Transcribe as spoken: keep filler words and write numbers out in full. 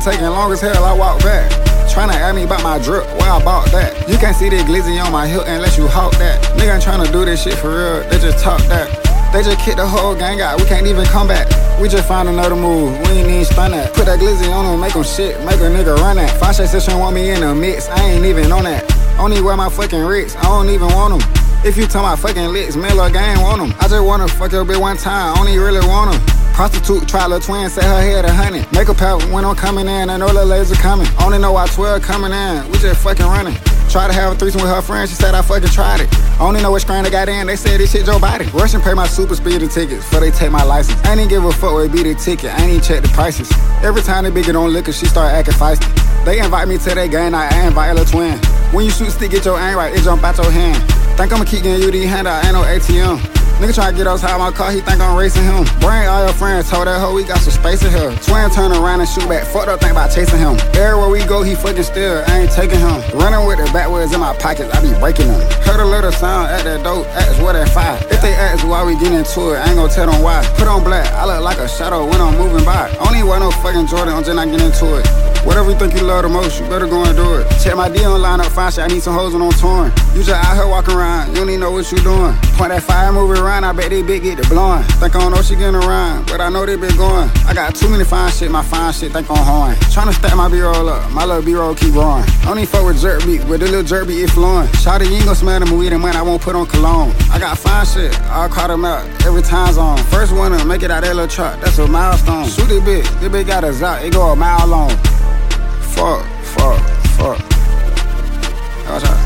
taking long as hell, I walk back. Tryna ask me about my drip, where I bought that. You can't see the glizzy on my hip unless you hawk that. Nigga ain't tryna do this shit for real, they just talk that. They just kick the whole gang out, we can't even come back. We just found another move, we ain't even stun that. Put that glizzy on them, make them shit, make a nigga run that. Five Shade Session want me in the mix, I ain't even on that. Only wear my fucking Ricks, I don't even want them. If you talk my fucking licks, man, look, I ain't want them. I just wanna fuck your bitch one time, I only really want them. Prostitute, try little twin, say her head a hundred. Makeup out when I'm coming in, I know the laser coming. Only know why twelve coming in, we just fucking running. Try to have a threesome with her friend, she said I fucking tried it. Only know what screen they got in, they said this shit Joe Biden. Rush and pay my super speeder tickets, before they take my license. I ain't even give a fuck where it be the ticket, I ain't even check the prices. Every time they big it on liquor, she start acting feisty. They invite me to their game night, I invite a twin. When you shoot stick, get your aim right, it jump out your hand. Think I'ma keep getting you these handouts, ain't no A T M. Nigga try to get outside my car, he think I'm racing him. Bring all your friends, told that hoe we got some space in here. Twin turn around and shoot back, fucked up, think about chasing him. Everywhere we go, he fucking still, I ain't taking him. Running with the backwards in my pockets, I be breaking them. Heard a little sound at that dope, ask what that five. If they ask why we get into it, I ain't gon' tell them why. Put on black, I look like a shadow when I'm moving by. I don't even wear no fucking Jordan, I'm just not getting into it. Whatever you think you love the most, you better go and do it. Check my D on line up, fine shit, I need some hoes when I'm touring. You just out here walking around, you don't even know what you doing. Point that fire, move it around, I bet they bitch get the blowing. Think I don't know she getting around, but I know they been going. I got too many fine shit, my fine shit think I'm horn. Tryna stack my B-roll up, my little B-roll keep growing. I don't even fuck with jerk beats, but the little jerk beat is flowing. Shawty, you ain't gon' smell them weed and money, I won't put on cologne. I got fine shit, I'll call them out every time zone. First one to make it out that little truck, that's a milestone. Shoot this bitch, this bitch got a zot, it go a mile long. Fuck, fuck, fuck. Watch out.